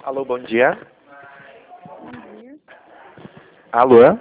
Alô, bom dia. Bom dia. Alô?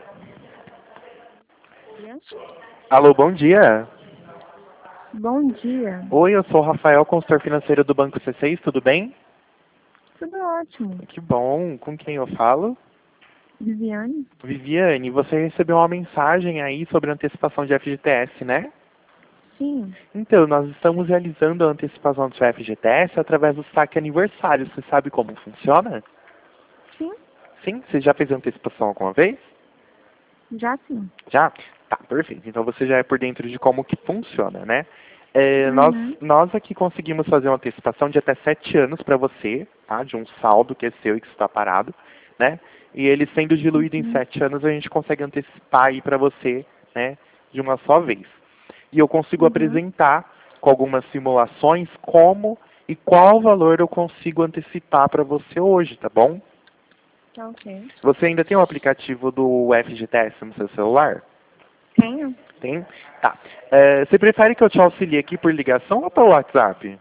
Alô, bom dia. Bom dia. Oi, eu sou o Rafael, consultor financeiro do Banco C6, tudo bem? Tudo ótimo. Que bom. Com quem eu falo? Viviane? Viviane, você recebeu uma mensagem aí sobre antecipação de FGTS, né? Sim. Então, nós estamos realizando a antecipação do seu FGTS através do saque aniversário. Você sabe como funciona? Sim. Sim? Você já fez antecipação alguma vez? Já sim. Já? Tá, perfeito. Então você já é por dentro de como que funciona, né? É, nós, Uhum. nós aqui conseguimos fazer uma antecipação de até 7 anos para você, tá? De um saldo que é seu e que está parado, né? E ele sendo diluído em Uhum. 7 anos, a gente consegue antecipar aí para você, né? De uma só vez. E eu consigo Uhum. apresentar com algumas simulações como e qual valor eu consigo antecipar para você hoje, tá bom? Tá ok. Você ainda tem o aplicativo do FGTS no seu celular? Tenho? Tem? Tá. Você prefere que eu te auxilie aqui por ligação ou pelo WhatsApp?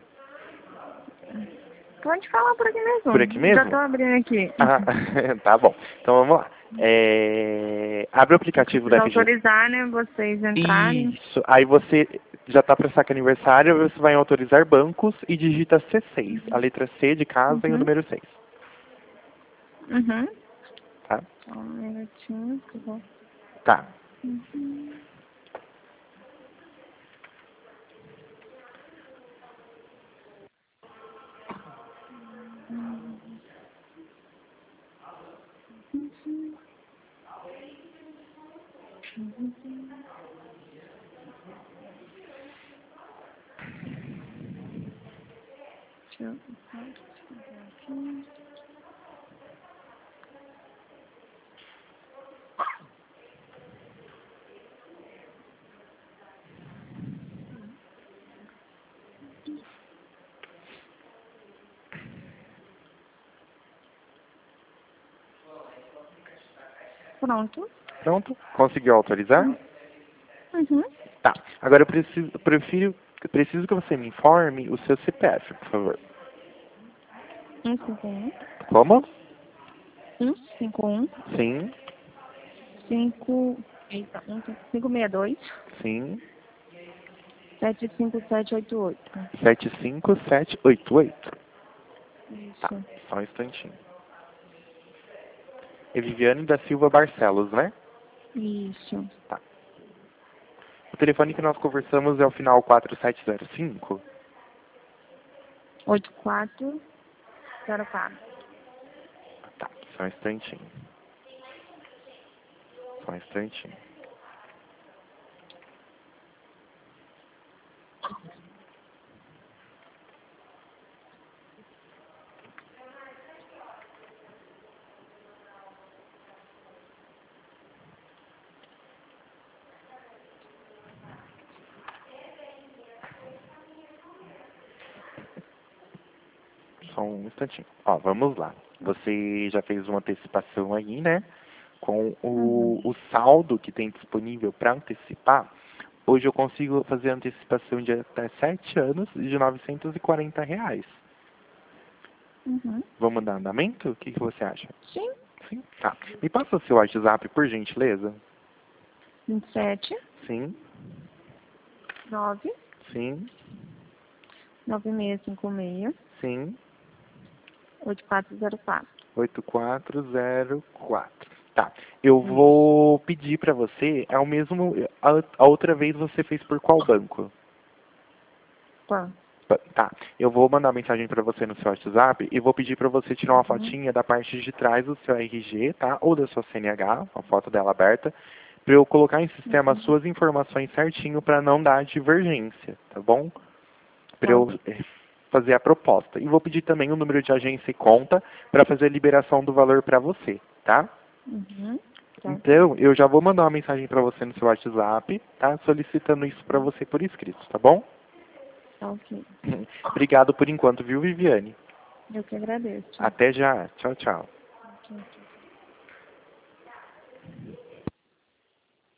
Pode falar por aqui Por aqui mesmo. Já tô mesmo? abrindo aqui. Ah, tá bom. Então vamos lá. Abre o Eu aplicativo da preciso FGTS. autorizar, né, vocês entrarem. Isso. Aí você já está para saque aniversário, você vai em autorizar bancos e digita C6. A letra C de casa e o Uhum. número 6. Uhum. Tá? Só um minutinho que eu vou... Tá. Uhum. Deixa eu pegar aqui. Pronto. Pronto? Conseguiu autorizar? Uhum. Tá. Agora eu preciso que você me informe o seu CPF, por favor. 151. Como? 151. Sim, 562. sim. 75788. 75788. Tá, Isso. só um instantinho. É Viviane da Silva Barcelos, né? Isso. Tá. O telefone que nós conversamos é o final 4705. 8404. Tá, só um instantinho. Só um instantinho. Só um instantinho. Ó, vamos lá. Você já fez uma antecipação aí, né? Com Uhum. o saldo que tem disponível para antecipar. Hoje eu consigo fazer a antecipação de até 7 anos de R$ 940. Uhum. Vamos dar andamento? O que você acha? Sim. Sim? Tá. Me passa o seu WhatsApp, por gentileza? 27 Sim, 9 sim, 9656 sim. 8404. 8404. Tá. Eu Isso. vou pedir para você, é o mesmo. A outra vez você fez por qual banco? Tá. Tá. Eu vou mandar mensagem para você no seu WhatsApp e vou pedir para você tirar uma Uhum. fotinha da parte de trás do seu RG, tá? Ou da sua CNH, uma foto dela aberta, para eu colocar em sistema as Uhum. suas informações certinho para não dar divergência, tá bom? Para Tá eu ok. fazer a proposta. E vou pedir também o número de agência e conta para fazer a liberação do valor para você, tá? Uhum. Tá ok. Então, eu já vou mandar uma mensagem para você no seu WhatsApp, tá? Solicitando isso para você por escrito, tá bom? Tá ok. Obrigado por enquanto, viu, Viviane? Eu que agradeço. Até já. Tchau, tchau. Tchau, tchau.